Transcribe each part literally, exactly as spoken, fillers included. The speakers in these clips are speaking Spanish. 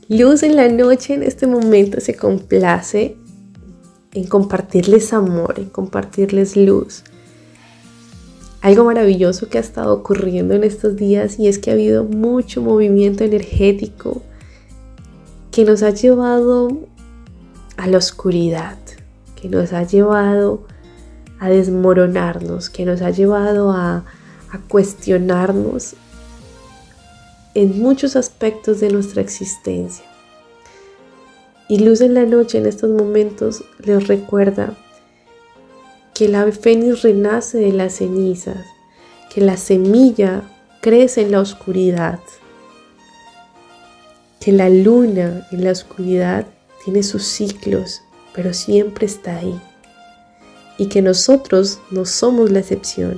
Luz en la noche en este momento se complace en compartirles amor, en compartirles luz. Algo maravilloso que ha estado ocurriendo en estos días y es que ha habido mucho movimiento energético que nos ha llevado a la oscuridad, que nos ha llevado a desmoronarnos, que nos ha llevado a, a cuestionarnos en muchos aspectos de nuestra existencia. Y Luz en la noche en estos momentos les recuerda que el ave fénix renace de las cenizas, que la semilla crece en la oscuridad, que la luna en la oscuridad tiene sus ciclos, pero siempre está ahí, y que nosotros no somos la excepción,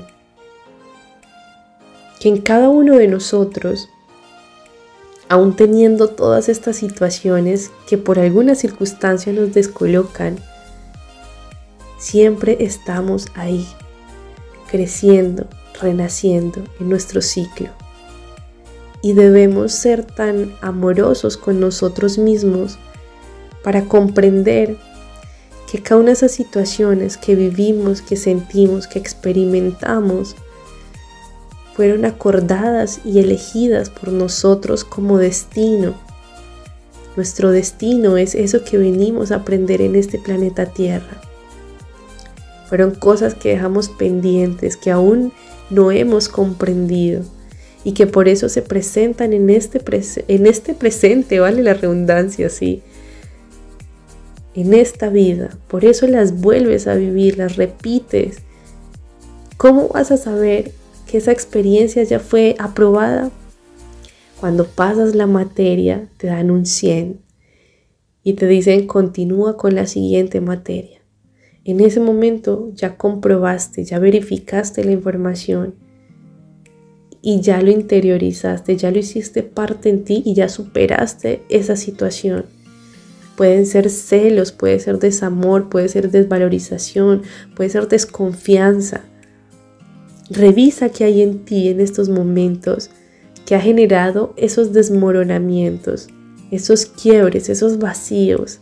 que en cada uno de nosotros, aún teniendo todas estas situaciones que por alguna circunstancia nos descolocan, siempre estamos ahí, creciendo, renaciendo en nuestro ciclo. Y debemos ser tan amorosos con nosotros mismos para comprender que cada una de esas situaciones que vivimos, que sentimos, que experimentamos, fueron acordadas y elegidas por nosotros como destino. Nuestro destino es eso que venimos a aprender en este planeta Tierra. Fueron cosas que dejamos pendientes, que aún no hemos comprendido y que por eso se presentan en este, pres- en este presente, vale la redundancia, sí, en esta vida. Por eso las vuelves a vivir, las repites. ¿Cómo vas a saber que esa experiencia ya fue aprobada? Cuando pasas la materia te dan un cien y te dicen continúa con la siguiente materia. En ese momento ya comprobaste, ya verificaste la información y ya lo interiorizaste, ya lo hiciste parte en ti y ya superaste esa situación. Pueden ser celos, puede ser desamor, puede ser desvalorización, puede ser desconfianza. Revisa qué hay en ti en estos momentos que ha generado esos desmoronamientos, esos quiebres, esos vacíos,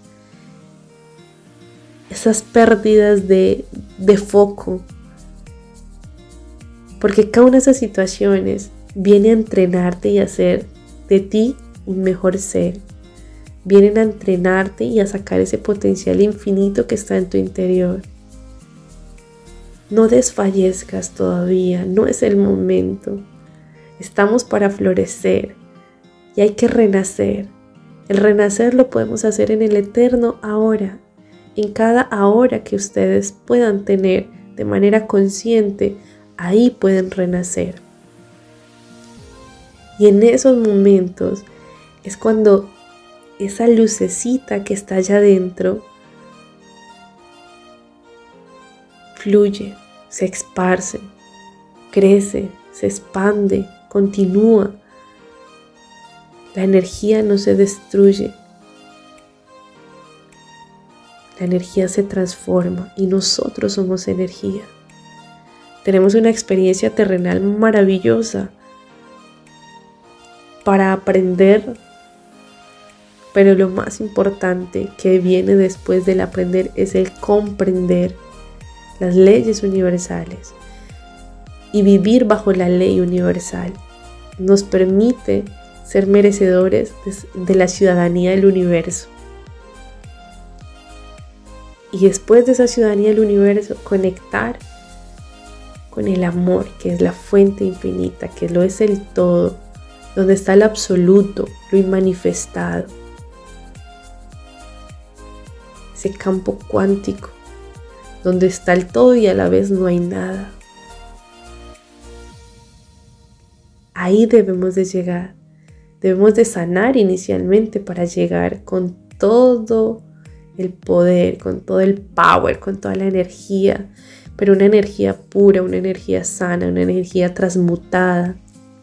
esas pérdidas de, de foco. Porque cada una de esas situaciones viene a entrenarte y a hacer de ti un mejor ser. Vienen a entrenarte y a sacar ese potencial infinito que está en tu interior. No desfallezcas todavía, no es el momento. Estamos para florecer y hay que renacer. El renacer lo podemos hacer en el eterno ahora, en cada ahora que ustedes puedan tener de manera consciente, ahí pueden renacer. Y en esos momentos es cuando esa lucecita que está allá adentro fluye, se esparce, crece, se expande, continúa. La energía no se destruye. La energía se transforma y nosotros somos energía. Tenemos una experiencia terrenal maravillosa para aprender, pero lo más importante que viene después del aprender es el comprender las leyes universales. Y vivir bajo la ley universal nos permite ser merecedores de, de la ciudadanía del universo. Y después de esa ciudadanía del universo, conectar con el amor, que es la fuente infinita, que lo es el todo, donde está el absoluto, lo inmanifestado. Ese campo cuántico, donde está el todo y a la vez no hay nada. Ahí debemos de llegar. Debemos de sanar inicialmente para llegar con todo el poder, con todo el power, con toda la energía, pero una energía pura, una energía sana, una energía transmutada.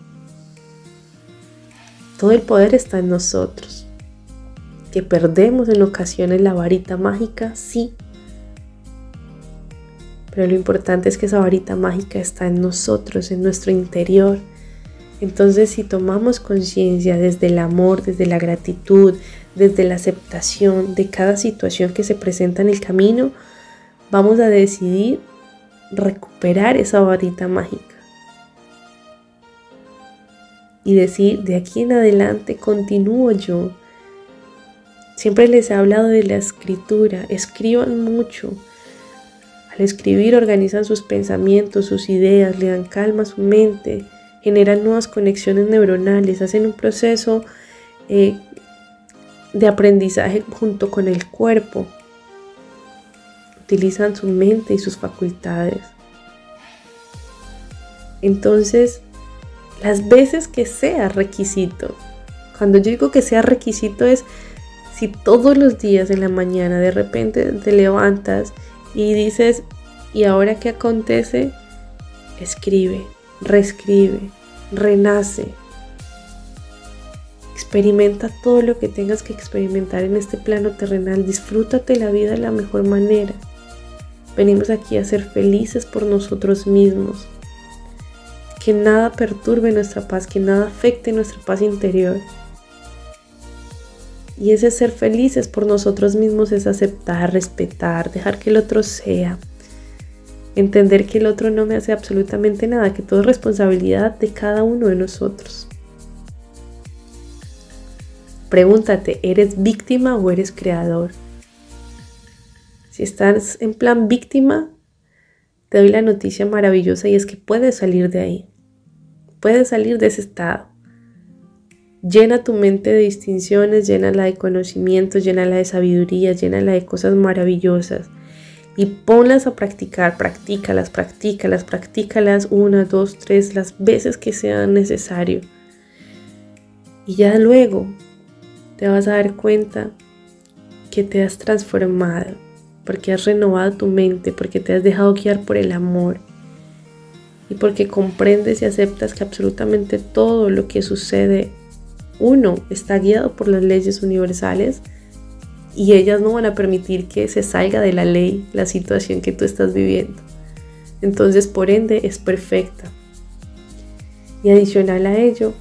Todo el poder está en nosotros. Que perdemos en ocasiones la varita mágica, sí. Pero lo importante es que esa varita mágica está en nosotros, en nuestro interior. Entonces, si tomamos conciencia desde el amor, desde la gratitud, desde la aceptación de cada situación que se presenta en el camino, vamos a decidir recuperar esa varita mágica y decir, de aquí en adelante continúo yo. Siempre les he hablado de la escritura. Escriban mucho. Al escribir organizan sus pensamientos, sus ideas, le dan calma a su mente, generan nuevas conexiones neuronales, hacen un proceso eh, de aprendizaje junto con el cuerpo. Utilizan su mente y sus facultades. Entonces, las veces que sea requisito, cuando yo digo que sea requisito es si todos los días en la mañana de repente te levantas y dices, ¿y ahora qué acontece? Escribe, reescribe, renace. Experimenta todo lo que tengas que experimentar en este plano terrenal. Disfrútate la vida de la mejor manera. Venimos aquí a ser felices por nosotros mismos. Que nada perturbe nuestra paz, que nada afecte nuestra paz interior. Y ese ser felices por nosotros mismos es aceptar, respetar, dejar que el otro sea. Entender que el otro no me hace absolutamente nada, que todo es responsabilidad de cada uno de nosotros. Pregúntate, ¿eres víctima o eres creador? Si estás en plan víctima, te doy la noticia maravillosa y es que puedes salir de ahí. Puedes salir de ese estado. Llena tu mente de distinciones, llénala de conocimientos, llénala de sabiduría, llénala de cosas maravillosas y ponlas a practicar, practícalas, practícalas, practícalas una, dos, tres, las veces que sea necesario. Y ya luego te vas a dar cuenta que te has transformado, porque has renovado tu mente, porque te has dejado guiar por el amor y porque comprendes y aceptas que absolutamente todo lo que sucede, uno, está guiado por las leyes universales y ellas no van a permitir que se salga de la ley la situación que tú estás viviendo. Entonces, por ende, es perfecta. Y adicional a ello,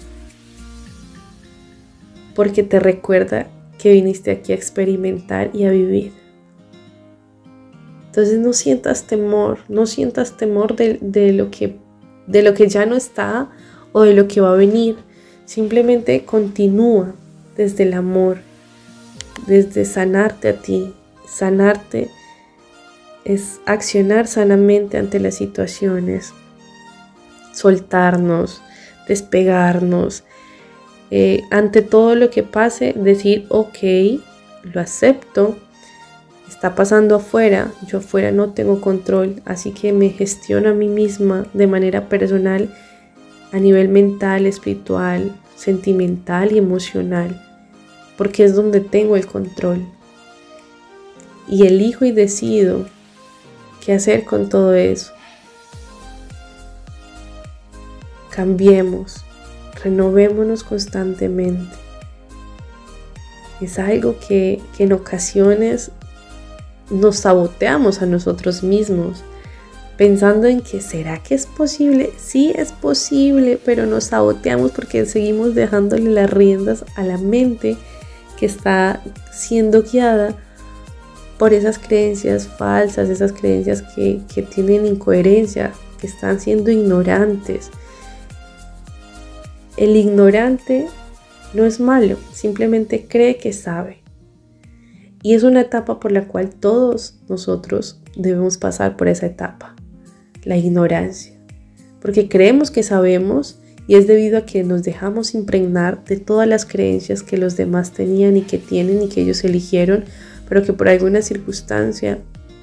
porque te recuerda que viniste aquí a experimentar y a vivir. Entonces no sientas temor, no sientas temor de, de, lo que, de lo que ya no está o de lo que va a venir. Simplemente continúa desde el amor, desde sanarte a ti. Sanarte es accionar sanamente ante las situaciones, soltarnos, despegarnos. Eh, ante todo lo que pase, decir, ok, lo acepto. Está pasando afuera, yo afuera no tengo control, así que me gestiono a mí misma de manera personal a nivel mental, espiritual, sentimental y emocional, porque es donde tengo el control. Y elijo y decido qué hacer con todo eso. Cambiemos, renovémonos constantemente. Es algo que, que en ocasiones nos saboteamos a nosotros mismos, pensando en que ¿será que es posible? Sí es posible, pero nos saboteamos porque seguimos dejándole las riendas a la mente que está siendo guiada por esas creencias falsas, esas creencias que, que tienen incoherencia, que están siendo ignorantes. El ignorante no es malo, simplemente cree que sabe. Y es una etapa por la cual todos nosotros debemos pasar por esa etapa, la ignorancia. Porque creemos que sabemos y es debido a que nos dejamos impregnar de todas las creencias que los demás tenían y que tienen y que ellos eligieron, pero que por alguna circunstancia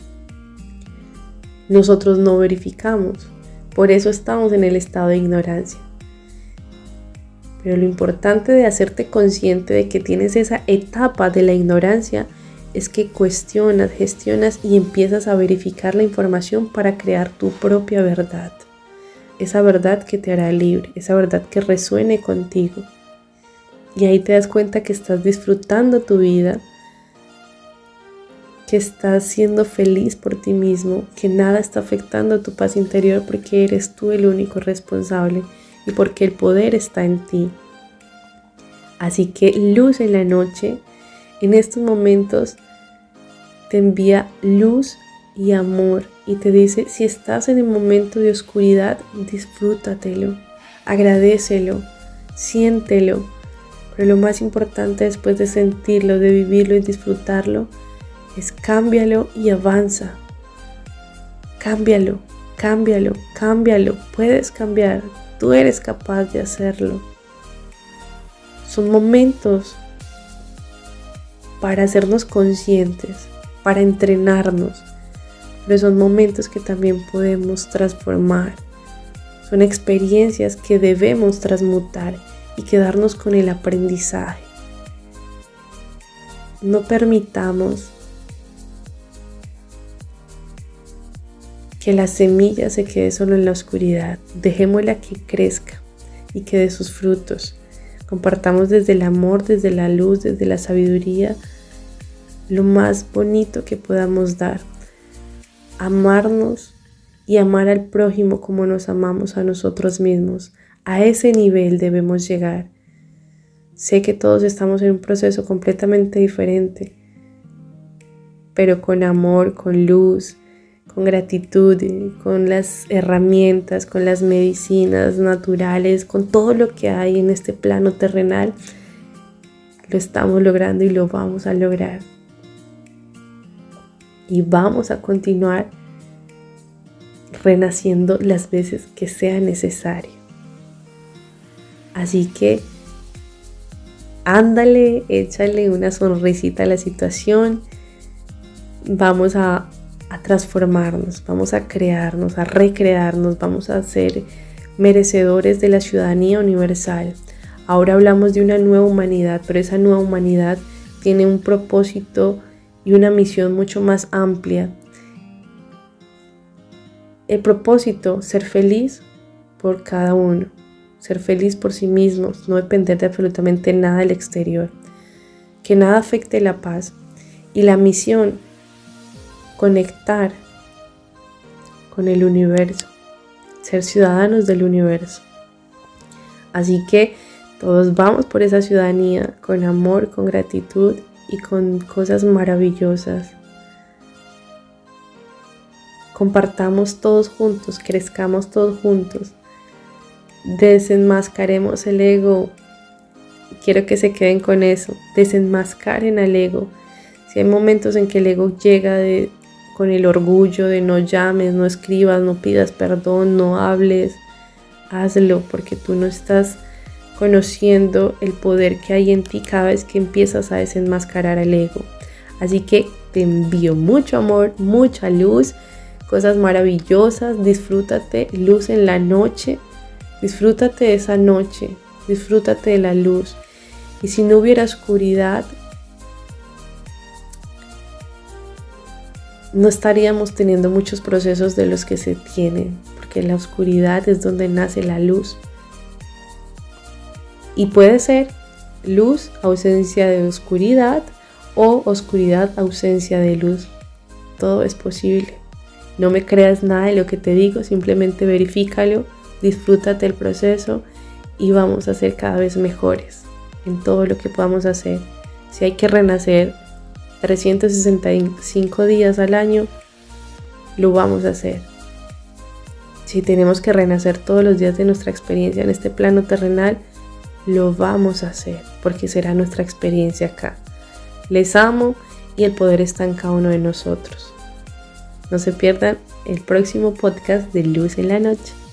nosotros no verificamos. Por eso estamos en el estado de ignorancia. Pero lo importante de hacerte consciente de que tienes esa etapa de la ignorancia es que cuestionas, gestionas y empiezas a verificar la información para crear tu propia verdad. Esa verdad que te hará libre, esa verdad que resuene contigo. Y ahí te das cuenta que estás disfrutando tu vida, que estás siendo feliz por ti mismo, que nada está afectando tu paz interior porque eres tú el único responsable y porque el poder está en ti. Así que luz en la noche, en estos momentos te envía luz y amor y te dice, si estás en el momento de oscuridad, disfrútatelo, agradécelo, siéntelo. Pero lo más importante después de sentirlo, de vivirlo y disfrutarlo, es cámbialo y avanza. Cámbialo, cámbialo, cámbialo. Puedes cambiar, tú eres capaz de hacerlo. Son momentos para hacernos conscientes, para entrenarnos, pero son momentos que también podemos transformar. Son experiencias que debemos transmutar y quedarnos con el aprendizaje. No permitamos que la semilla se quede solo en la oscuridad. Dejémosla que crezca y que dé sus frutos. Compartamos desde el amor, desde la luz, desde la sabiduría, lo más bonito que podamos dar. Amarnos y amar al prójimo como nos amamos a nosotros mismos. A ese nivel debemos llegar. Sé que todos estamos en un proceso completamente diferente, pero con amor, con luz, con gratitud, con las herramientas, con las medicinas naturales, con todo lo que hay en este plano terrenal, lo estamos logrando y lo vamos a lograr. Y vamos a continuar renaciendo las veces que sea necesario. Así que ándale, échale una sonrisita a la situación. Vamos a a transformarnos, vamos a crearnos, a recrearnos, vamos a ser merecedores de la ciudadanía universal. Ahora hablamos de una nueva humanidad, pero esa nueva humanidad tiene un propósito y una misión mucho más amplia. El propósito, ser feliz por cada uno, ser feliz por sí mismos, no depender de absolutamente nada del exterior, que nada afecte la paz. Y la misión, conectar con el universo, ser ciudadanos del universo. Así que todos vamos por esa ciudadanía con amor, con gratitud y con cosas maravillosas. Compartamos todos juntos, crezcamos todos juntos, desenmascaremos el ego. Quiero que se queden con eso, desenmascaren al ego. Si hay momentos en que el ego llega de con el orgullo de no llames, no escribas, no pidas perdón, no hables, hazlo, porque tú no estás conociendo el poder que hay en ti cada vez que empiezas a desenmascarar al ego. Así que te envío mucho amor, mucha luz, cosas maravillosas, disfrútate, luz en la noche, disfrútate de esa noche, disfrútate de la luz. Y si no hubiera oscuridad, no estaríamos teniendo muchos procesos de los que se tienen, porque en la oscuridad es donde nace la luz. Y puede ser luz, ausencia de oscuridad, o oscuridad, ausencia de luz. Todo es posible. No me creas nada de lo que te digo, simplemente verifícalo, disfrútate el proceso y vamos a ser cada vez mejores en todo lo que podamos hacer. Si hay que renacer trescientos sesenta y cinco días al año, lo vamos a hacer. Si tenemos que renacer todos los días de nuestra experiencia en este plano terrenal, lo vamos a hacer, porque será nuestra experiencia acá. Les amo y el poder está en cada uno de nosotros. No se pierdan el próximo podcast de Luz en la Noche.